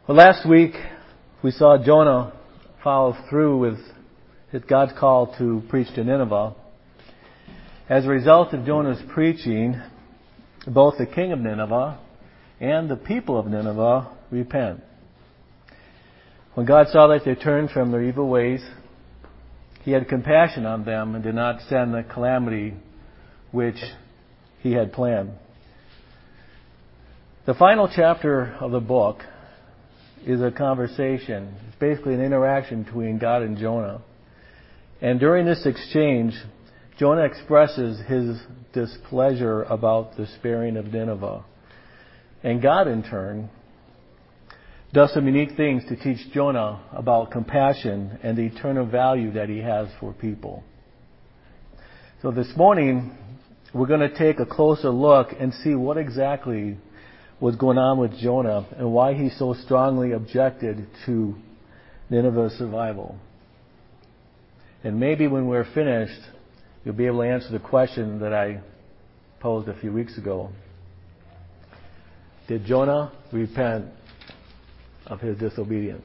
Well, last week we saw Jonah follow through with God's call to preach to Nineveh. As a result of Jonah's preaching, both the king of Nineveh and the people of Nineveh repent. When God saw that they turned from their evil ways, He had compassion on them and did not send the calamity which He had planned. The final chapter of the book is a conversation. It's basically an interaction between God and Jonah. And during this exchange, Jonah expresses his displeasure about the sparing of Nineveh. And God, in turn, does some unique things to teach Jonah about compassion and the eternal value that he has for people. So this morning, we're going to take a closer look and see what exactly was going on with Jonah and why he so strongly objected to Nineveh's survival. And maybe when we're finished, you'll be able to answer the question that I posed a few weeks ago. Did Jonah repent of his disobedience?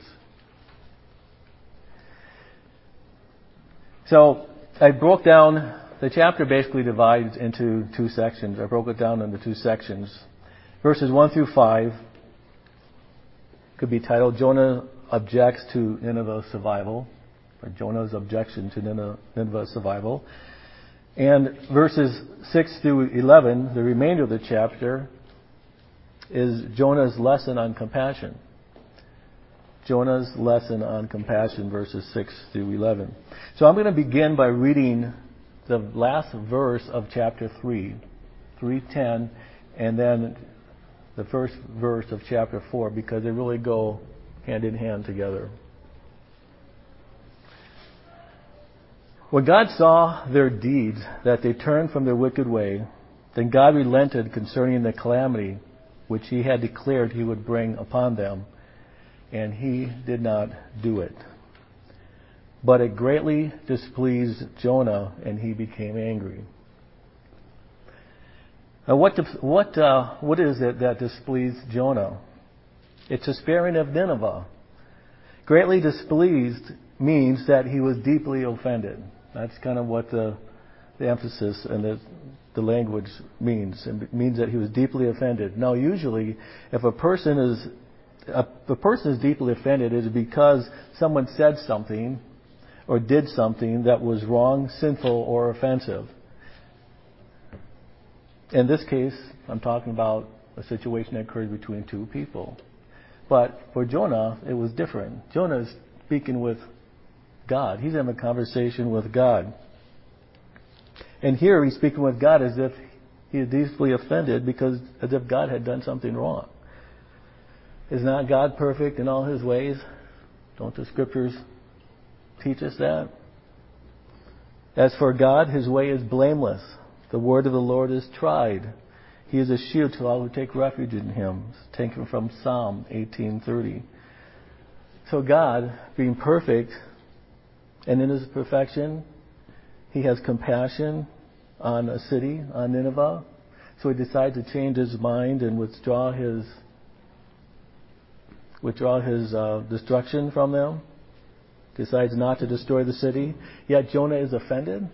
So I broke down, the chapter basically divides into two sections. I broke it down into two sections. Verses 1 through 5 could be titled Jonah Objects to Nineveh's Survival, or Jonah's Objection to Nineveh's Survival. And verses 6 through 11, the remainder of the chapter, is Jonah's lesson on compassion. Jonah's lesson on compassion, verses 6 through 11. So I'm going to begin by reading the last verse of chapter 3, 3:10, and then the first verse of chapter 4, because they really go hand in hand together. When God saw their deeds, that they turned from their wicked way, then God relented concerning the calamity which He had declared He would bring upon them, and He did not do it. But it greatly displeased Jonah, and he became angry. Now, what is it that displeased Jonah? It's the sparing of Nineveh. Greatly displeased means that he was deeply offended. That's kind of what the emphasis and the language means. It means that he was deeply offended. Now, usually, if a person is deeply offended, it is because someone said something or did something that was wrong, sinful, or offensive. In this case, I'm talking about a situation that occurred between two people. But for Jonah, it was different. Jonah is speaking with God. He's having a conversation with God. And here he's speaking with God as if he is deeply offended, as if God had done something wrong. Is not God perfect in all His ways? Don't the Scriptures teach us that? As for God, His way is blameless. The word of the Lord is tried. He is a shield to all who take refuge in Him. It's taken from Psalm 18:30. So God, being perfect, and in His perfection, He has compassion on a city, on Nineveh. So He decides to change His mind and withdraw His destruction from them. Decides not to destroy the city. Yet Jonah is offended.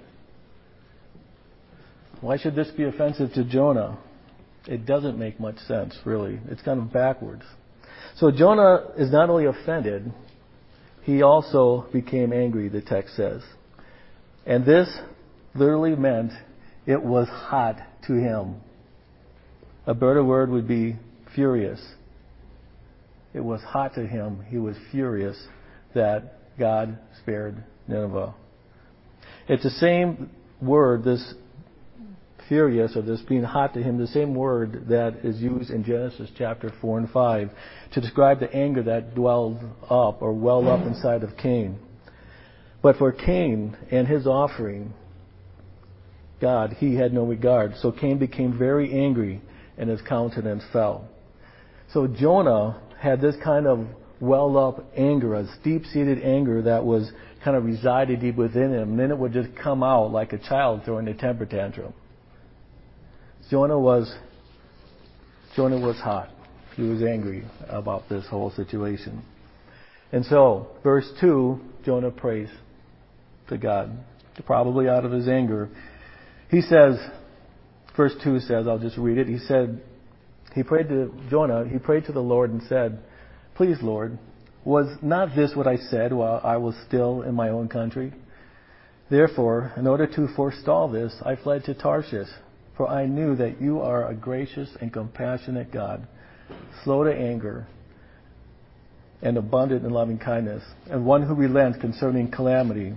Why should this be offensive to Jonah? It doesn't make much sense, really. It's kind of backwards. So Jonah is not only offended, he also became angry, the text says. And this literally meant it was hot to him. A better word would be furious. It was hot to him. He was furious that God spared Nineveh. It's the same word, this furious, or this being hot to him, the same word that is used in Genesis chapter 4 and 5 to describe the anger that welled up inside of Cain. But for Cain and his offering, God, He had no regard. So Cain became very angry and his countenance fell. So Jonah had this kind of welled up anger, a deep-seated anger that was kind of resided deep within him. And then it would just come out like a child throwing a temper tantrum. Jonah was hot. He was angry about this whole situation. And so, verse 2, Jonah prays to God, probably out of his anger. He says, verse 2 says, I'll just read it. He said, he prayed to the Lord and said, "Please, Lord, was not this what I said while I was still in my own country? Therefore, in order to forestall this, I fled to Tarshish, for I knew that you are a gracious and compassionate God, slow to anger, and abundant in loving kindness, and one who relents concerning calamity."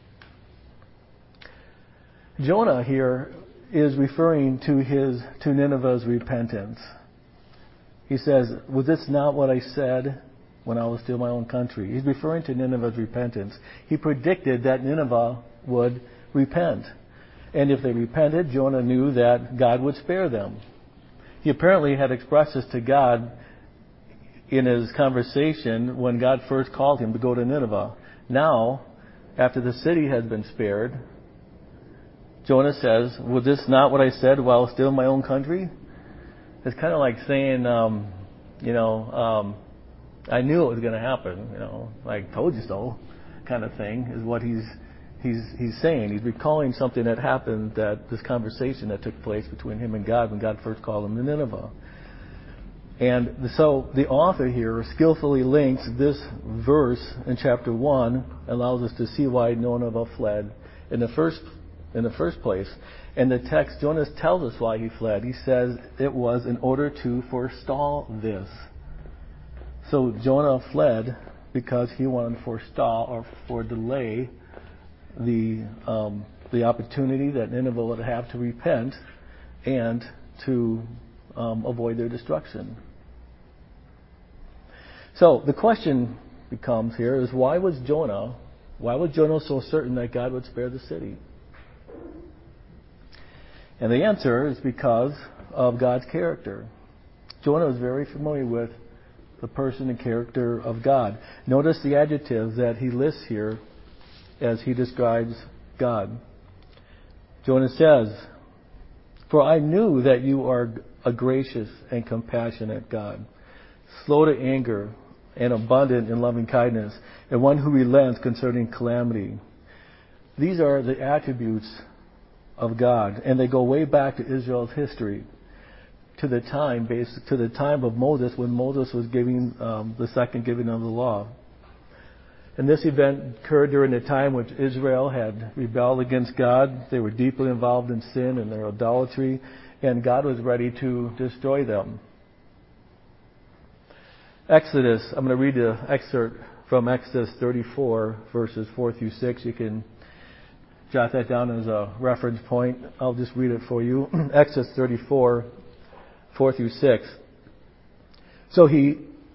Jonah here is referring to Nineveh's repentance. He says, "Was this not what I said when I was still in my own country?" He's referring to Nineveh's repentance. He predicted that Nineveh would repent. And if they repented, Jonah knew that God would spare them. He apparently had expressed this to God in his conversation when God first called him to go to Nineveh. Now, after the city has been spared, Jonah says, "Was this not what I said while I was still in my own country?" It's kind of like saying, I knew it was going to happen, like told you so kind of thing is what he's saying. He's recalling something that happened, this conversation that took place between him and God when God first called him to Nineveh. And so the author here skillfully links this verse in chapter 1, allows us to see why Nineveh fled in the first place. And the text, Jonah tells us why he fled. He says it was in order to forestall this. So Jonah fled because he wanted to forestall or delay the opportunity that Nineveh would have to repent and to avoid their destruction. So the question becomes here is why was Jonah so certain that God would spare the city? And the answer is because of God's character. Jonah was very familiar with the person and character of God. Notice the adjectives that he lists here as he describes God. Jonah says, "For I knew that you are a gracious and compassionate God, slow to anger and abundant in loving kindness, and one who relents concerning calamity." These are the attributes of God, and they go way back to Israel's history, to the time of Moses, when Moses was giving the second giving of the law. And this event occurred during a time which Israel had rebelled against God. They were deeply involved in sin and their idolatry, and God was ready to destroy them. Exodus, I'm going to read the excerpt from Exodus 34, verses 4 through 6. You can jot that down as a reference point. I'll just read it for you. Exodus 34, 4 through 6. So he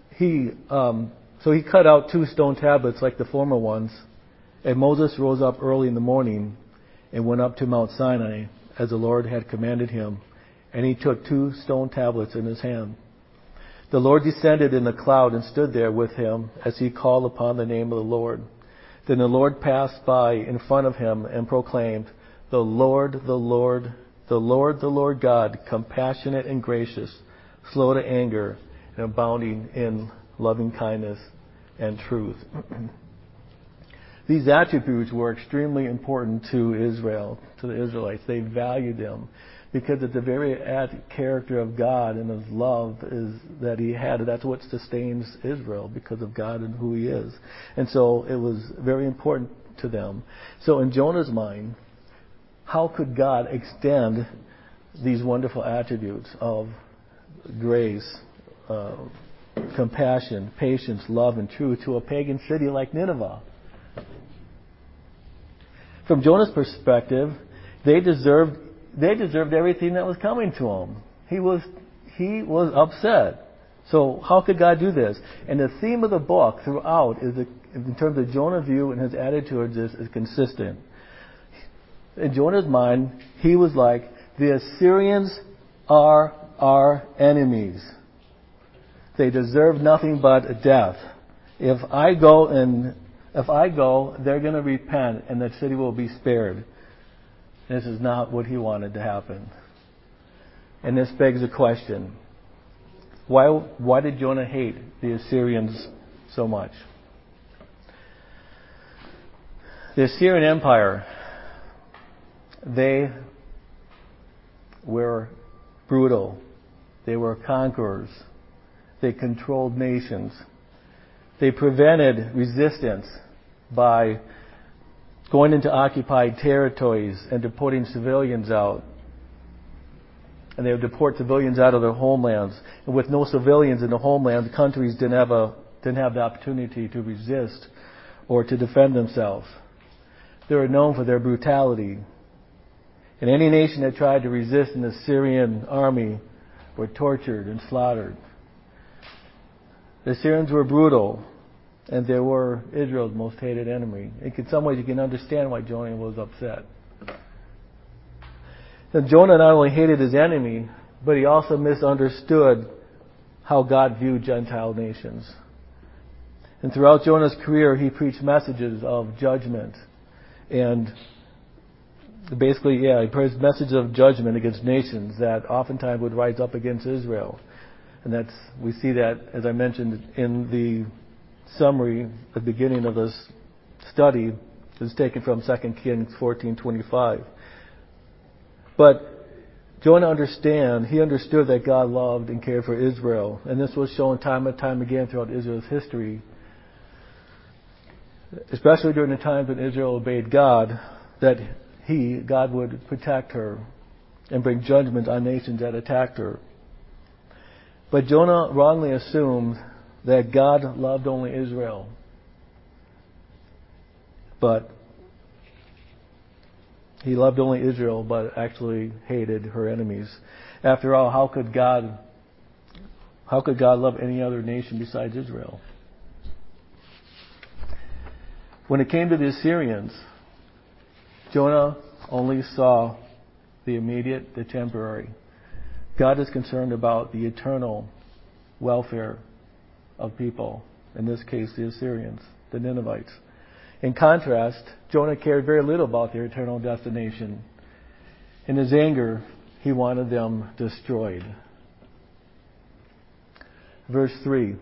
cut out 2 stone tablets like the former ones, and Moses rose up early in the morning and went up to Mount Sinai as the Lord had commanded him, and he took 2 stone tablets in his hand. The Lord descended in a cloud and stood there with him as he called upon the name of the Lord. Then the Lord passed by in front of him and proclaimed, "The Lord, the Lord, the Lord, the Lord God, compassionate and gracious, slow to anger, and abounding in loving kindness and truth." These attributes were extremely important to Israel, to the Israelites. They valued them because it's the very character of God and His love is that He had. That's what sustains Israel, because of God and who He is. And so it was very important to them. So in Jonah's mind, how could God extend these wonderful attributes of grace, compassion, patience, love, and truth to a pagan city like Nineveh? From Jonah's perspective, they deserved everything that was coming to them. He was upset. So how could God do this? And the theme of the book throughout is, in terms of Jonah's view and his attitude towards this, is consistent. In Jonah's mind, he was like, the Assyrians are our enemies. They deserve nothing but death. If I go, they're going to repent and the city will be spared. This is not what he wanted to happen. And this begs a question. Why did Jonah hate the Assyrians so much? The Assyrian Empire, they were brutal. They were conquerors. They controlled nations. They prevented resistance by going into occupied territories and deporting civilians out. And they would deport civilians out of their homelands. And with no civilians in the homeland, the countries didn't have the opportunity to resist or to defend themselves. They were known for their brutality. And any nation that tried to resist an Assyrian army were tortured and slaughtered. The Assyrians were brutal, and they were Israel's most hated enemy. In some ways, you can understand why Jonah was upset. And Jonah not only hated his enemy, but he also misunderstood how God viewed Gentile nations. And throughout Jonah's career, he preached messages of judgment. And basically, he preached messages of judgment against nations that oftentimes would rise up against Israel. And we see that, as I mentioned in the summary at the beginning of this study, is taken from 2 Kings 14:25. But Jonah understood that God loved and cared for Israel. And this was shown time and time again throughout Israel's history, especially during the times when Israel obeyed God, that God would protect her and bring judgment on nations that attacked her. But Jonah wrongly assumed that God loved only Israel. But he loved only Israel, but actually hated her enemies. After all, how could God love any other nation besides Israel? When it came to the Assyrians, Jonah only saw the immediate, the temporary. God is concerned about the eternal welfare of people, in this case the Assyrians, the Ninevites. In contrast, Jonah cared very little about their eternal destination. In his anger, he wanted them destroyed. Verse 3.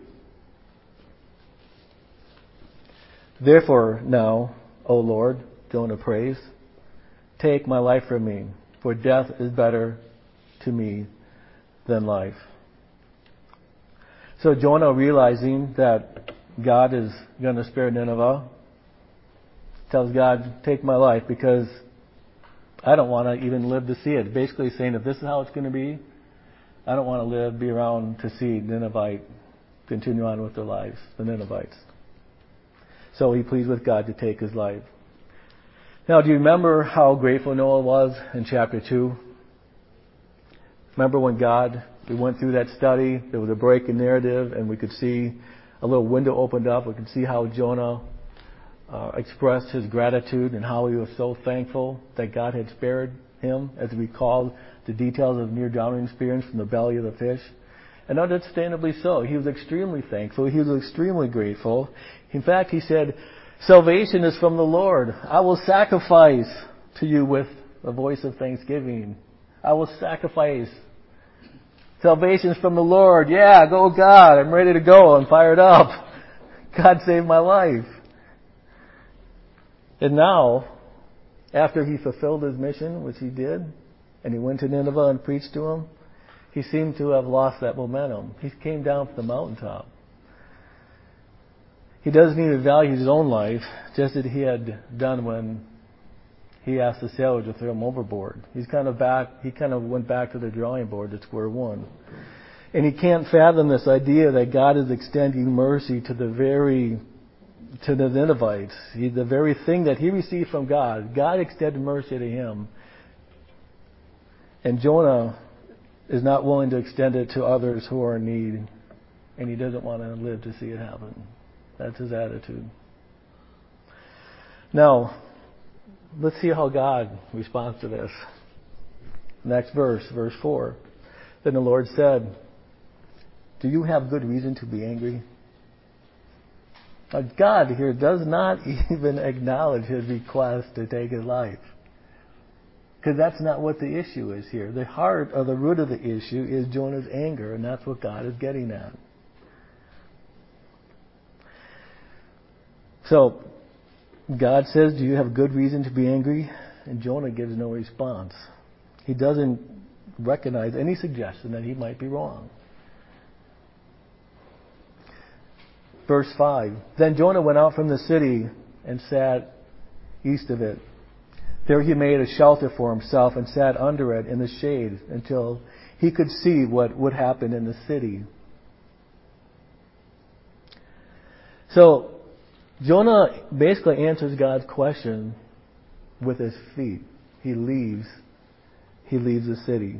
Therefore now, O Lord, Jonah prays, take my life from me, for death is better to me than life. So Jonah, realizing that God is going to spare Nineveh, tells God, take my life because I don't want to even live to see it. Basically saying, if this is how it's going to be, I don't want to be around to see Ninevite continue on with their lives, the Ninevites. So he pleads with God to take his life. Now, do you remember how grateful Noah was in chapter 2? Remember when we went through that study, there was a break in narrative, and we could see a little window opened up. We could see how Jonah expressed his gratitude and how he was so thankful that God had spared him, as he recalled the details of near-drowning experience from the belly of the fish. And understandably so. He was extremely thankful. He was extremely grateful. In fact, he said, salvation is from the Lord. I will sacrifice to you with a voice of thanksgiving. I will sacrifice. Salvation is from the Lord. Yeah, go God. I'm ready to go. I'm fired up. God saved my life. And now, after he fulfilled his mission, which he did, and he went to Nineveh and preached to them, he seemed to have lost that momentum. He came down from the mountaintop. He doesn't even value his own life, just as he had done when he asked the sailors to throw him overboard. He kind of went back to the drawing board at square one. And he can't fathom this idea that God is extending mercy to the Ninevites. The very thing that he received from God extended mercy to him. And Jonah is not willing to extend it to others who are in need. And he doesn't want to live to see it happen. That's his attitude. Now, let's see how God responds to this. Next verse 4. Then the Lord said, do you have good reason to be angry? Now, God here does not even acknowledge his request to take his life. Because that's not what the issue is here. The heart or the root of the issue is Jonah's anger, and that's what God is getting at. So, God says, do you have good reason to be angry? And Jonah gives no response. He doesn't recognize any suggestion that he might be wrong. Verse 5, then Jonah went out from the city and sat east of it. There he made a shelter for himself and sat under it in the shade until he could see what would happen in the city. So, Jonah basically answers God's question with his feet. He leaves the city.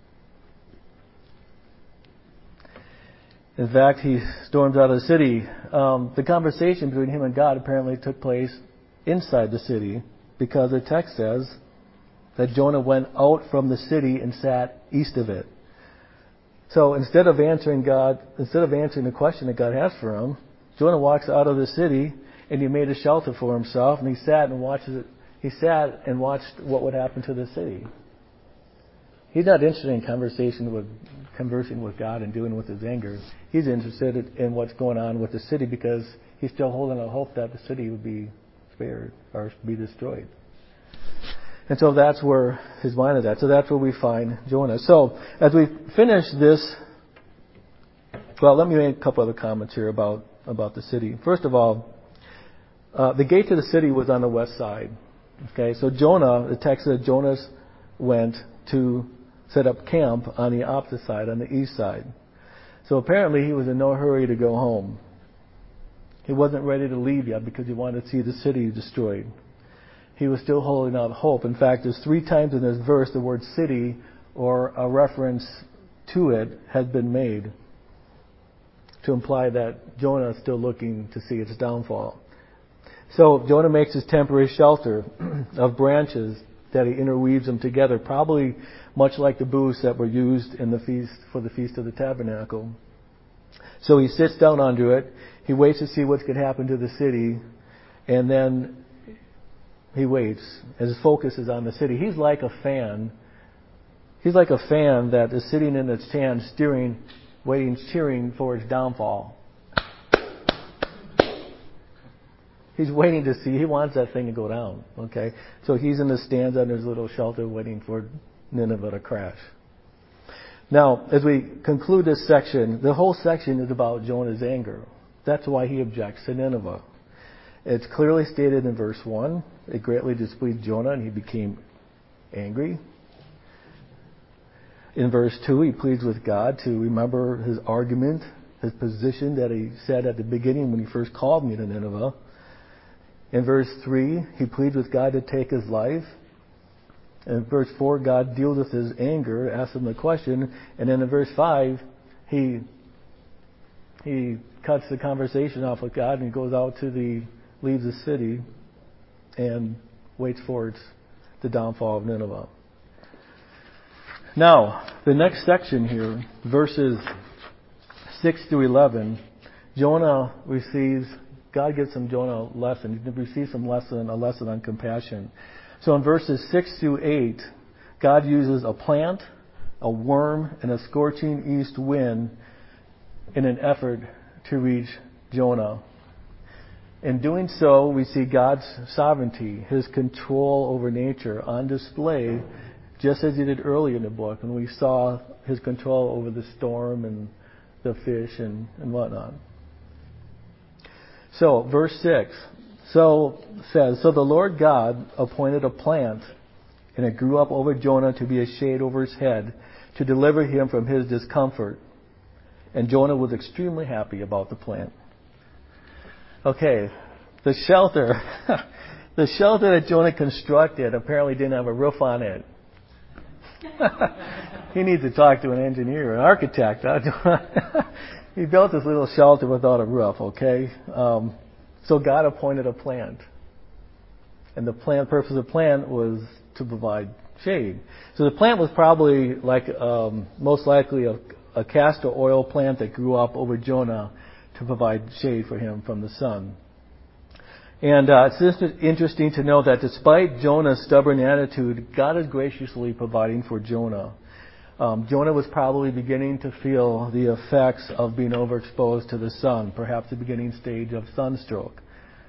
In fact, he storms out of the city. The conversation between him and God apparently took place inside the city, because the text says that Jonah went out from the city and sat east of it. So instead of answering the question that God has for him, Jonah walks out of the city and he made a shelter for himself, and he sat and watched what would happen to the city. He's not interested in conversing with God and dealing with his anger. He's interested in what's going on with the city, because he's still holding out hope that the city would be spared or be destroyed. And so that's where his mind is at. So that's where we find Jonah. So as we finish this, well, let me make a couple other comments here about the city. First of all, the gate to the city was on the west side. Okay, so the text said Jonah went to set up camp on the opposite side, on the east side. So apparently he was in no hurry to go home. He wasn't ready to leave yet because he wanted to see the city destroyed. He was still holding out hope. In fact, there's 3 times in this verse the word city or a reference to it has been made to imply that Jonah is still looking to see its downfall. So Jonah makes his temporary shelter of branches that he interweaves them together, probably much like the booths that were used in the Feast of the Tabernacle. So he sits down under it. He waits to see what's going to happen to the city, and then he waits. His focus is on the city. He's like a fan. He's like a fan that is sitting in its stand, cheering for its downfall. He's waiting to see. He wants that thing to go down. Okay, so he's in the stands under his little shelter, waiting for Nineveh to crash. Now, as we conclude this section, the whole section is about Jonah's anger. That's why he objects to Nineveh. It's clearly stated in verse 1. It greatly displeased Jonah, and he became angry. In verse 2, he pleads with God to remember his argument, his position that he said at the beginning when he first called me to Nineveh. In verse 3, he pleads with God to take his life. In verse 4, God deals with his anger, asks him the question. And then in verse 5, he cuts the conversation off with God, and he goes out leaves the city and waits for the downfall of Nineveh. Now, the next section here, verses 6 through 11, God gives Jonah a lesson. He receives a lesson on compassion. So in verses 6 through 8, God uses a plant, a worm, and a scorching east wind in an effort to reach Jonah. In doing so, we see God's sovereignty, his control over nature on display, just as he did earlier in the book when we saw his control over the storm and the fish and whatnot. So, verse 6 says, So the Lord God appointed a plant, and it grew up over Jonah to be a shade over his head, to deliver him from his discomfort. And Jonah was extremely happy about the plant. Okay, the shelter that Jonah constructed apparently didn't have a roof on it. He needs to talk to an engineer, an architect. He built this little shelter without a roof, okay? So God appointed a plant. And the purpose of the plant was to provide shade. So the plant was probably most likely a castor oil plant that grew up over Jonah to provide shade for him from the sun. And it's just interesting to know that despite Jonah's stubborn attitude, God is graciously providing for Jonah. Jonah was probably beginning to feel the effects of being overexposed to the sun, perhaps the beginning stage of sunstroke.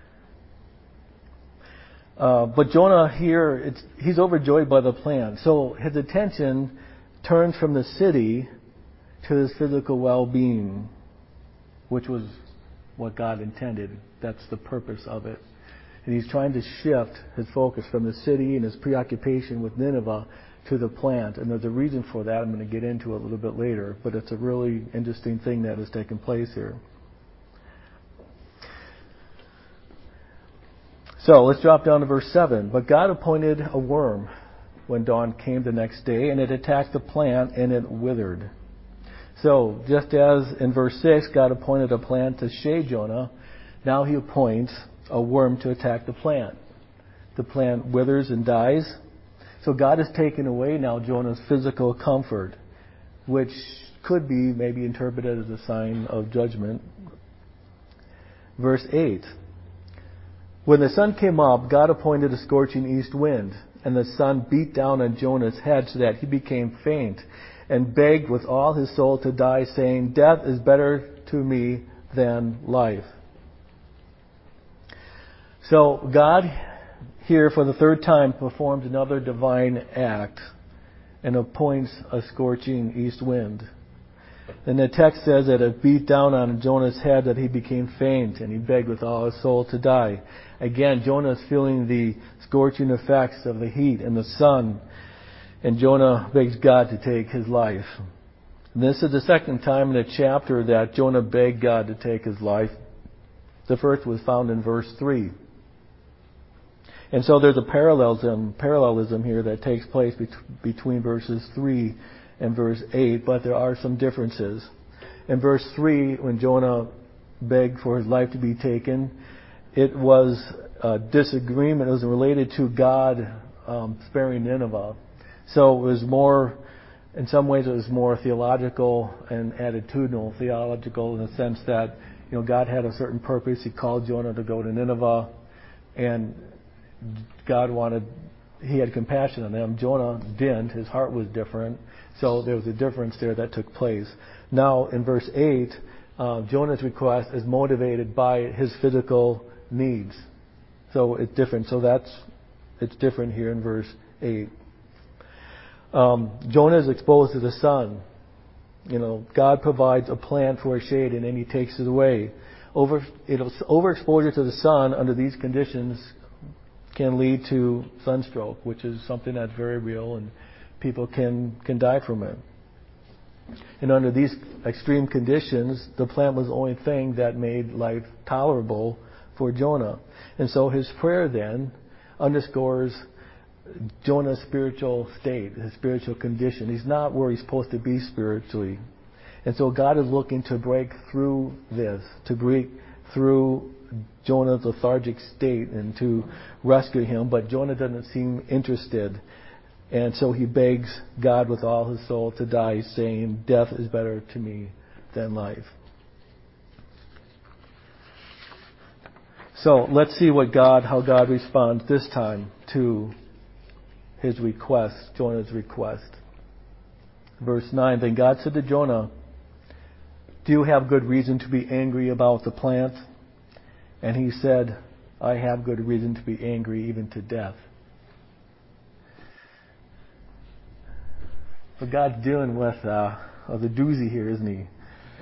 But Jonah here, he's overjoyed by the plan. So his attention turns from the city to his physical well-being, which was what God intended. That's the purpose of it. And he's trying to shift his focus from the city and his preoccupation with Nineveh to the plant. And there's a reason for that I'm going to get into a little bit later. But it's a really interesting thing that has taken place here. So let's drop down to verse 7. But God appointed a worm when dawn came the next day, and it attacked the plant, and it withered. So, just as in verse 6, God appointed a plant to shade Jonah, now he appoints a worm to attack the plant. The plant withers and dies. So God has taken away now Jonah's physical comfort, which could be maybe interpreted as a sign of judgment. Verse 8. When the sun came up, God appointed a scorching east wind, and the sun beat down on Jonah's head so that he became faint, and begged with all his soul to die, saying, "Death is better to me than life." So God here for the third time performs another divine act and appoints a scorching east wind. And the text says that it beat down on Jonah's head that he became faint, and he begged with all his soul to die. Again, Jonah is feeling the scorching effects of the heat and the sun, and Jonah begs God to take his life. And this is the second time in the chapter that Jonah begged God to take his life. The first was found in verse 3. And so there's a parallelism here that takes place between verses 3 and verse 8, but there are some differences. In verse 3, when Jonah begged for his life to be taken, it was a disagreement. It was related to God sparing Nineveh. So it was more, in some ways it was more theological and attitudinal. Theological in the sense that, God had a certain purpose. He called Jonah to go to Nineveh, and He had compassion on them. Jonah didn't. His heart was different. So there was a difference there that took place. Now, in verse 8, Jonah's request is motivated by his physical needs. So it's different. It's different here in verse 8. Jonah is exposed to the sun. God provides a plant for a shade, and then He takes it away. Overexposure to the sun under these conditions can lead to sunstroke, which is something that's very real, and people can die from it. And under these extreme conditions, the plant was the only thing that made life tolerable for Jonah. And so his prayer then underscores Jonah's spiritual state, his spiritual condition. He's not where he's supposed to be spiritually. And so God is looking to break through this, to break through Jonah's lethargic state and to rescue him. But Jonah doesn't seem interested. And so he begs God with all his soul to die, saying, "Death is better to me than life." So let's see how God responds this time to his request, Jonah's request. Verse 9, then God said to Jonah, "Do you have good reason to be angry about the plant?" And he said, "I have good reason to be angry, even to death." But God's dealing with the doozy here, isn't He?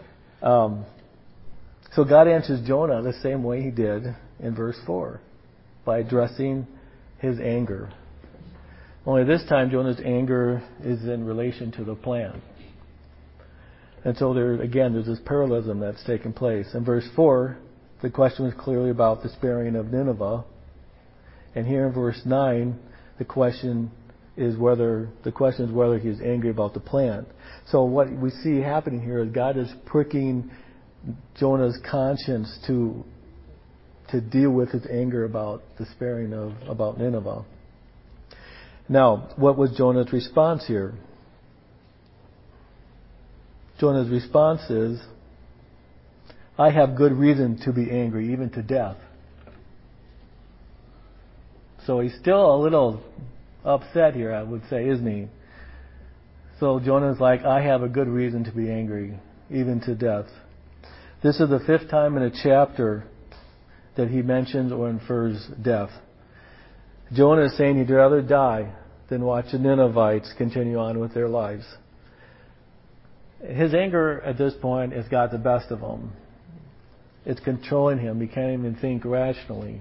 So God answers Jonah the same way He did in verse 4, by addressing his anger. Only this time Jonah's anger is in relation to the plant. And so there's this parallelism that's taken place. In verse 4, the question was clearly about the sparing of Nineveh. And here in verse 9, the question is whether he is angry about the plant. So what we see happening here is God is pricking Jonah's conscience to deal with his anger about the sparing about Nineveh. Now, what was Jonah's response here? Jonah's response is, "I have good reason to be angry, even to death." So he's still a little upset here, I would say, isn't he? So Jonah's like, I have a good reason to be angry, even to death. This is the 5th time in a chapter that he mentions or infers death. Jonah is saying he'd rather die than watch the Ninevites continue on with their lives. His anger at this point has got the best of him. It's controlling him. He can't even think rationally.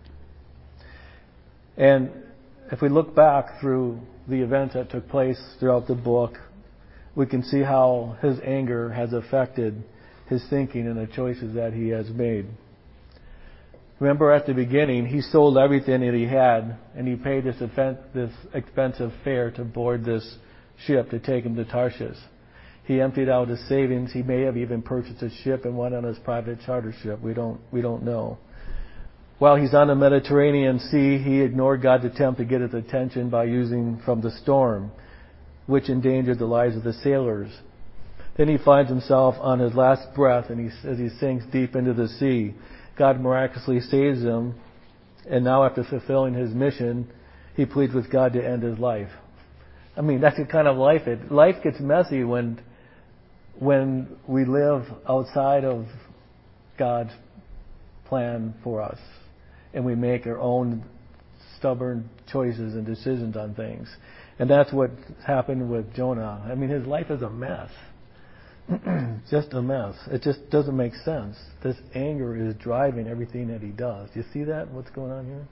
And if we look back through the events that took place throughout the book, we can see how his anger has affected his thinking and the choices that he has made. Remember at the beginning, he sold everything that he had, and he paid this expensive fare to board this ship to take him to Tarshish. He emptied out his savings. He may have even purchased a ship and went on his private charter ship. We don't know. While he's on the Mediterranean Sea, he ignored God's attempt to get his attention by using from the storm, which endangered the lives of the sailors. Then he finds himself on his last breath, and as he sinks deep into the sea, God miraculously saves him, and now after fulfilling his mission, he pleads with God to end his life. I mean, that's the kind of life life gets messy when we live outside of God's plan for us, and we make our own stubborn choices and decisions on things. And that's what happened with Jonah. I mean, his life is a mess. Just a mess. It just doesn't make sense. This anger is driving everything that he does. Do you see that? What's going on here?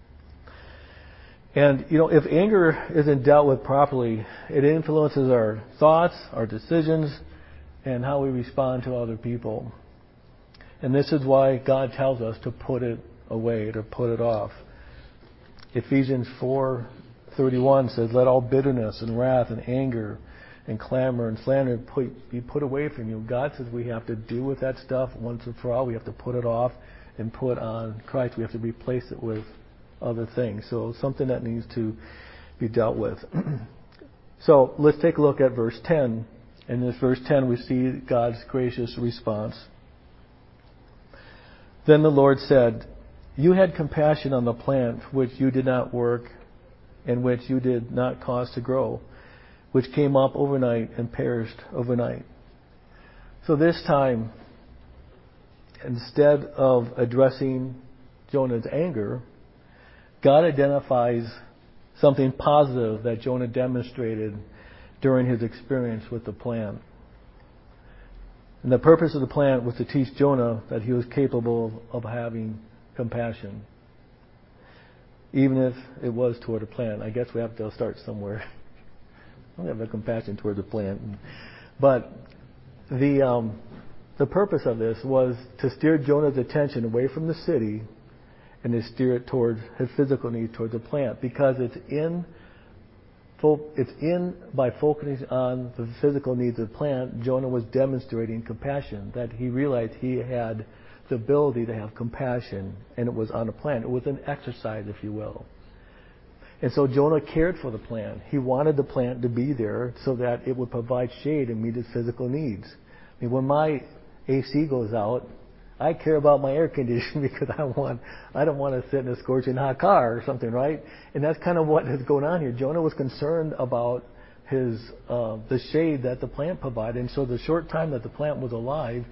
And, if anger isn't dealt with properly, it influences our thoughts, our decisions, and how we respond to other people. And this is why God tells us to put it away, to put it off. Ephesians 4:31 says, let all bitterness and wrath and anger and clamor and slander be put away from you. God says we have to deal with that stuff once and for all. We have to put it off and put on Christ. We have to replace it with other things. So it's something that needs to be dealt with. So let's take a look at verse 10. In this verse 10 we see God's gracious response. Then the Lord said, you had compassion on the plant which you did not work and which you did not cause to grow, which came up overnight and perished overnight. So this time, instead of addressing Jonah's anger, God identifies something positive that Jonah demonstrated during his experience with the plant. And the purpose of the plant was to teach Jonah that he was capable of having compassion, even if it was toward a plant. I guess we have to start somewhere. I don't have compassion toward the plant. But the purpose of this was to steer Jonah's attention away from the city and to steer it toward his physical need, toward the plant, because it's in by focusing on the physical needs of the plant, Jonah was demonstrating compassion, that he realized he had the ability to have compassion, and it was on the plant. It was an exercise, if you will. And so Jonah cared for the plant. He wanted the plant to be there so that it would provide shade and meet his physical needs. I mean, when my AC goes out, I care about my air conditioning because I don't want to sit in a scorching hot car or something, right? And that's kind of what is going on here. Jonah was concerned about the shade that the plant provided, and so the short time that the plant was alive,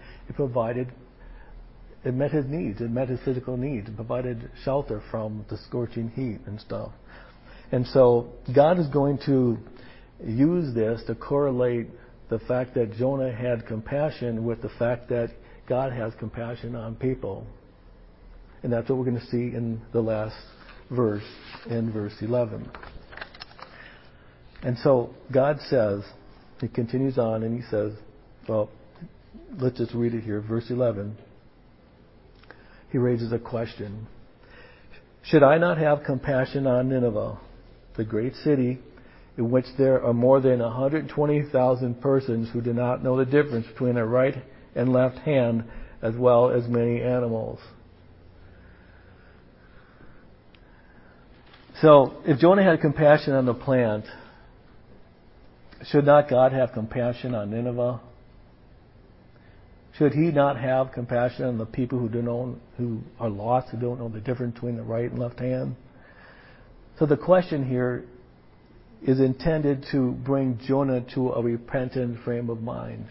it met his needs, it met his physical needs, it provided shelter from the scorching heat and stuff. And so God is going to use this to correlate the fact that Jonah had compassion with the fact that God has compassion on people. And that's what we're going to see in the last verse, in verse 11. And so God says, he continues on and he says, well, let's just read it here, verse 11. He raises a question. Should I not have compassion on Nineveh, the great city in which there are more than 120,000 persons who do not know the difference between a right and left hand, as well as many animals? So, if Jonah had compassion on the plant, should not God have compassion on Nineveh? Should he not have compassion on the people who are lost, who don't know the difference between the right and left hand? So the question here is intended to bring Jonah to a repentant frame of mind.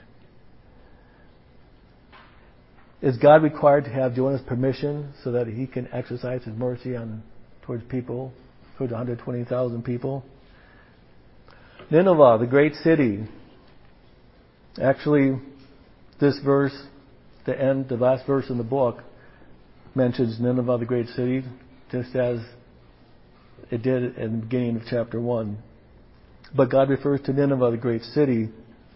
Is God required to have Jonah's permission so that he can exercise his mercy towards people, towards 120,000 people? Nineveh, the great city. Actually, this verse, the last verse in the book, mentions Nineveh, the great city, just as it did in the beginning of chapter 1. But God refers to Nineveh, the great city.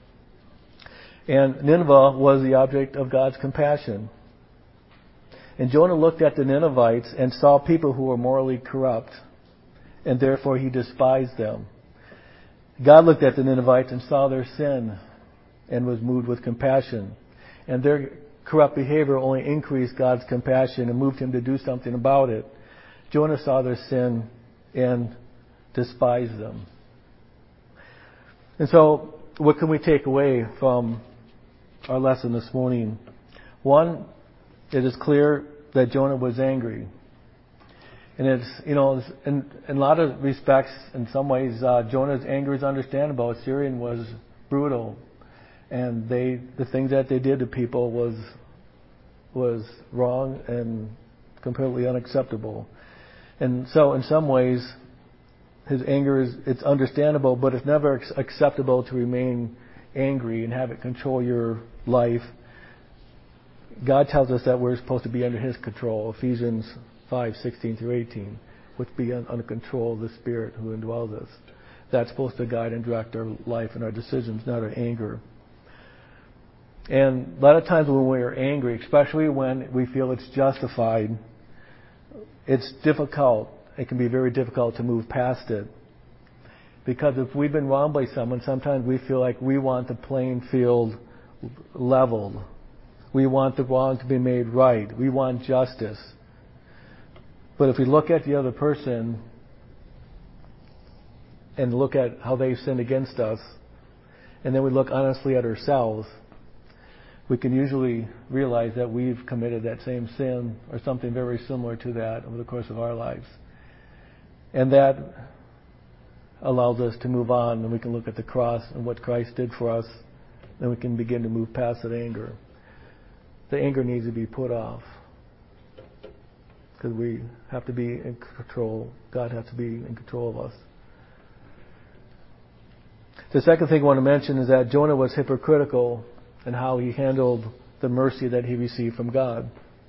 And Nineveh was the object of God's compassion. And Jonah looked at the Ninevites and saw people who were morally corrupt, and therefore he despised them. God looked at the Ninevites and saw their sin and was moved with compassion. And their corrupt behavior only increased God's compassion and moved him to do something about it. Jonah saw their sin and despised them. And so, what can we take away from our lesson this morning? One, it is clear that Jonah was angry. And it's, in a lot of respects, in some ways, Jonah's anger is understandable. Assyrian was brutal. And the things that they did to people was wrong and completely unacceptable. And so, in some ways, his anger it's understandable, but it's never acceptable to remain angry and have it control your life. God tells us that we're supposed to be under His control. Ephesians 5:16 through 18, which be under control of the Spirit who indwells us. That's supposed to guide and direct our life and our decisions, not our anger. And a lot of times when we're angry, especially when we feel it's justified, it's difficult. It can be very difficult to move past it. Because if we've been wronged by someone, sometimes we feel like we want the playing field leveled. We want the wrong to be made right. We want justice. But if we look at the other person and look at how they've sinned against us, and then we look honestly at ourselves, we can usually realize that we've committed that same sin or something very similar to that over the course of our lives. And that allows us to move on, and we can look at the cross and what Christ did for us, and we can begin to move past that anger. The anger needs to be put off because we have to be in control. God has to be in control of us. The second thing I want to mention is that Jonah was hypocritical in how he handled the mercy that he received from God.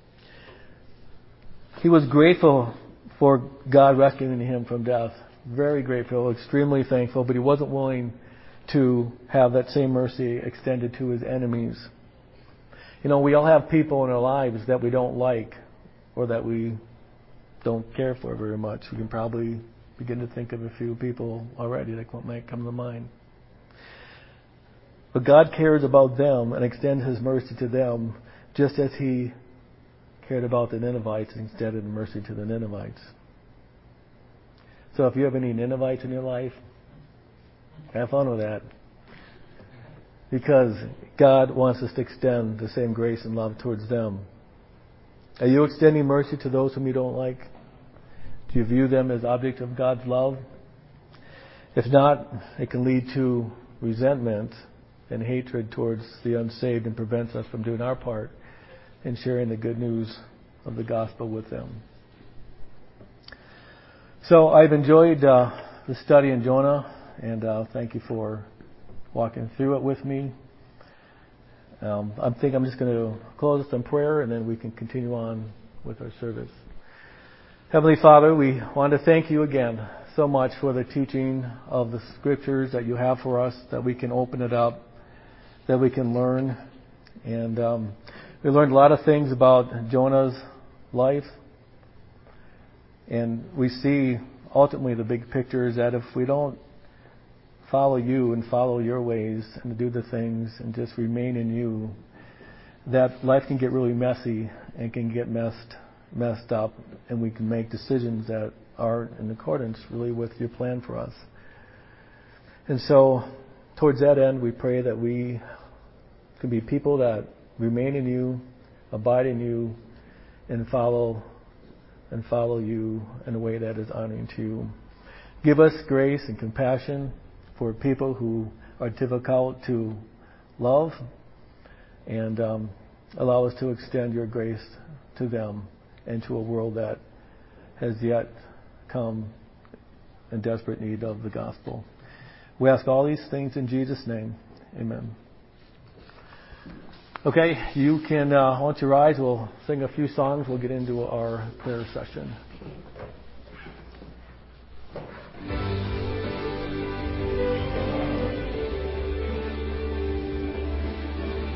He was grateful for God rescuing him from death. Very grateful, extremely thankful, but he wasn't willing to have that same mercy extended to his enemies. We all have people in our lives that we don't like or that we don't care for very much. We can probably begin to think of a few people already that might come to mind. But God cares about them and extends His mercy to them just as He cared about the Ninevites and extended mercy to the Ninevites. So if you have any Ninevites in your life, have fun with that. Because God wants us to extend the same grace and love towards them. Are you extending mercy to those whom you don't like? Do you view them as object of God's love? If not, it can lead to resentment and hatred towards the unsaved and prevents us from doing our part in sharing the good news of the gospel with them. So I've enjoyed the study in Jonah, and thank you for walking through it with me. I think I'm just going to close with some prayer, and then we can continue on with our service. Heavenly Father, we want to thank you again so much for the teaching of the Scriptures that you have for us, that we can open it up, that we can learn. And we learned a lot of things about Jonah's life. And we see ultimately the big picture is that if we don't follow you and follow your ways and do the things and just remain in you, that life can get really messy and can get messed up, and we can make decisions that aren't in accordance really with your plan for us. And so towards that end, we pray that we can be people that remain in you, abide in you, and follow you in a way that is honoring to you. Give us grace and compassion for people who are difficult to love, and allow us to extend your grace to them and to a world that has yet come in desperate need of the gospel. We ask all these things in Jesus' name. Amen. Okay, you can, once you rise, we'll sing a few songs. We'll get into our prayer session.